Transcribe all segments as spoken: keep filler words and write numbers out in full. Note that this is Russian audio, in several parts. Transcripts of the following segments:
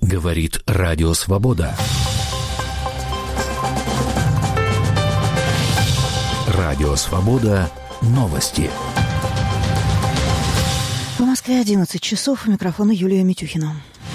Говорит Радио Свобода. Радио Свобода. Новости. В Москве одиннадцать часов. У микрофона Юлия Митюхина.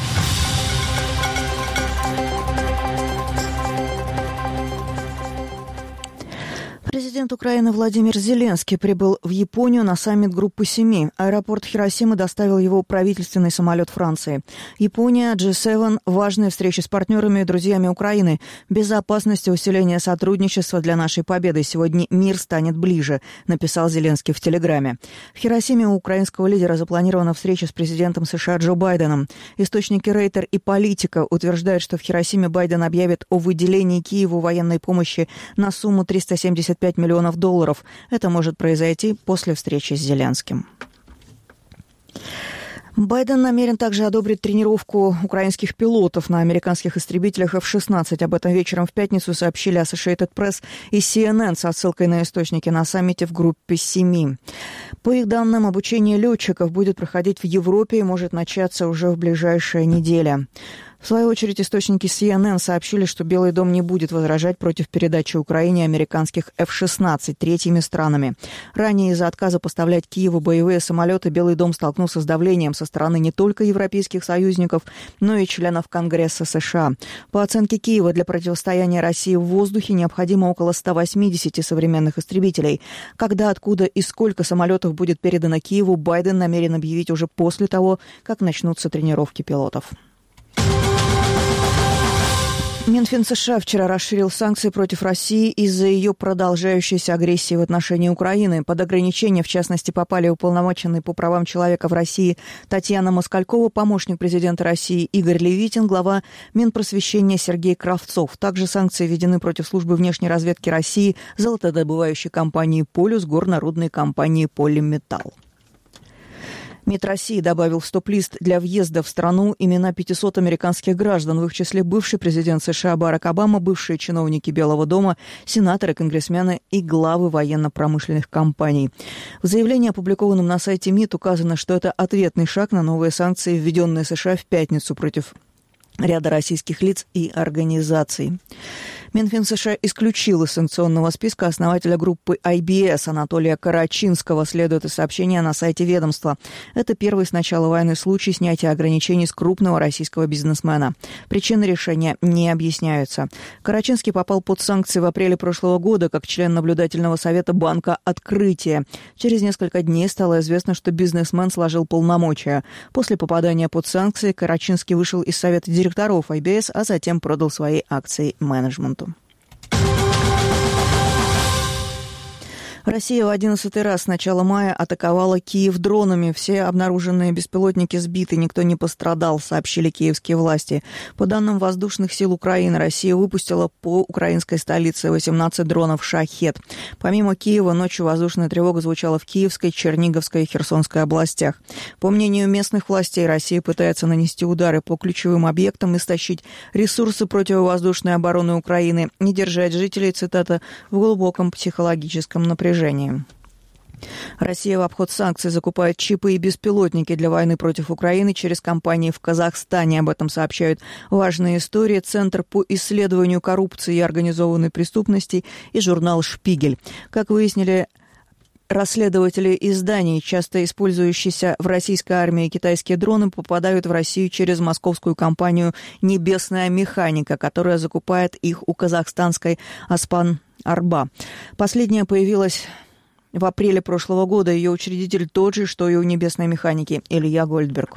Президент Украины Владимир Зеленский прибыл в Японию на саммит Группы семи. Аэропорт Хиросимы доставил его правительственный самолет Франции. Япония, джи семь – важные встречи с партнерами и друзьями Украины. Безопасность и усиление сотрудничества для нашей победы. Сегодня мир станет ближе, написал Зеленский в Телеграме. В Хиросиме у украинского лидера запланирована встреча с президентом США Джо Байденом. Источники Рейтер и Политика утверждают, что в Хиросиме Байден объявит о выделении Киеву военной помощи на сумму триста семьдесят пять миллионов долларов. Это может произойти после встречи с Зеленским. Байден намерен также одобрить тренировку украинских пилотов на американских истребителях эф шестнадцать. Об этом вечером в пятницу сообщили Associated Press и си эн эн со ссылкой на источники на саммите в Группе семи. По их данным, обучение летчиков будет проходить в Европе и может начаться уже в ближайшие недели. В свою очередь, источники си эн эн сообщили, что Белый дом не будет возражать против передачи Украине американских эф шестнадцать третьими странами. Ранее из-за отказа поставлять Киеву боевые самолеты Белый дом столкнулся с давлением со стороны не только европейских союзников, но и членов Конгресса США. По оценке Киева, для противостояния России в воздухе необходимо около ста восьмидесяти современных истребителей. Когда, откуда и сколько самолетов будет передано Киеву, Байден намерен объявить уже после того, как начнутся тренировки пилотов. Минфин США вчера расширил санкции против России из-за ее продолжающейся агрессии в отношении Украины. Под ограничения, в частности, попали уполномоченный по правам человека в России Татьяна Москалькова, помощник президента России Игорь Левитин, глава Минпросвещения Сергей Кравцов. Также санкции введены против службы внешней разведки России, золотодобывающей компании «Полюс», горнорудной компании «Полиметалл». МИД России добавил в стоп-лист для въезда в страну имена пятисот американских граждан, в их числе бывший президент США Барак Обама, бывшие чиновники Белого дома, сенаторы, конгрессмены и главы военно-промышленных компаний. В заявлении, опубликованном на сайте МИД, указано, что это ответный шаг на новые санкции, введенные США в пятницу против ряда российских лиц и организаций. Минфин США исключил из санкционного списка основателя группы ай би эс Анатолия Карачинского, следует из сообщения на сайте ведомства. Это первый с начала войны случай снятия ограничений с крупного российского бизнесмена. Причины решения не объясняются. Карачинский попал под санкции в апреле прошлого года как член наблюдательного совета банка «Открытие». Через несколько дней стало известно, что бизнесмен сложил полномочия. После попадания под санкции Карачинский вышел из совета директоров ай би эс, а затем продал свои акции менеджменту. Россия в одиннадцатый раз с начала мая атаковала Киев дронами. Все обнаруженные беспилотники сбиты, никто не пострадал, сообщили киевские власти. По данным воздушных сил Украины, Россия выпустила по украинской столице восемнадцать дронов «Шахед». Помимо Киева, ночью воздушная тревога звучала в Киевской, Черниговской и Херсонской областях. По мнению местных властей, Россия пытается нанести удары по ключевым объектам, истощить ресурсы противовоздушной обороны Украины, не держать жителей, цитата, в глубоком психологическом напряжении. Россия в обход санкций закупает чипы и беспилотники для войны против Украины через компании в Казахстане. Об этом сообщают «Важные истории», Центр по исследованию коррупции и организованной преступности и журнал «Шпигель». Как выяснили расследователи изданий, часто использующиеся в российской армии китайские дроны попадают в Россию через московскую компанию «Небесная механика», которая закупает их у казахстанской «Аспан Арба». Последняя появилась в апреле прошлого года. Ее учредитель тот же, что и у «Небесной механики» Илья Гольдберг.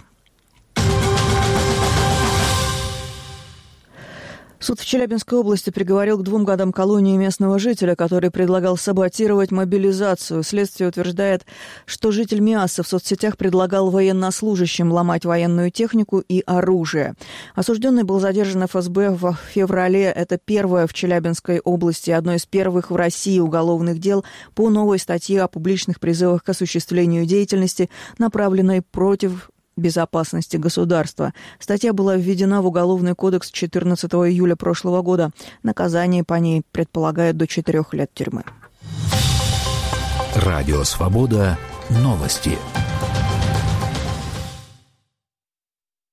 Суд в Челябинской области приговорил к двум годам колонии местного жителя, который предлагал саботировать мобилизацию. Следствие утверждает, что житель Миасса в соцсетях предлагал военнослужащим ломать военную технику и оружие. Осужденный был задержан эф эс бэ в феврале. Это первое в Челябинской области, одно из первых в России уголовных дел по новой статье о публичных призывах к осуществлению деятельности, направленной против безопасности государства. Статья была введена в Уголовный кодекс четырнадцатого июля прошлого года. Наказание по ней предполагает до четырех лет тюрьмы. Радио «Свобода». Новости.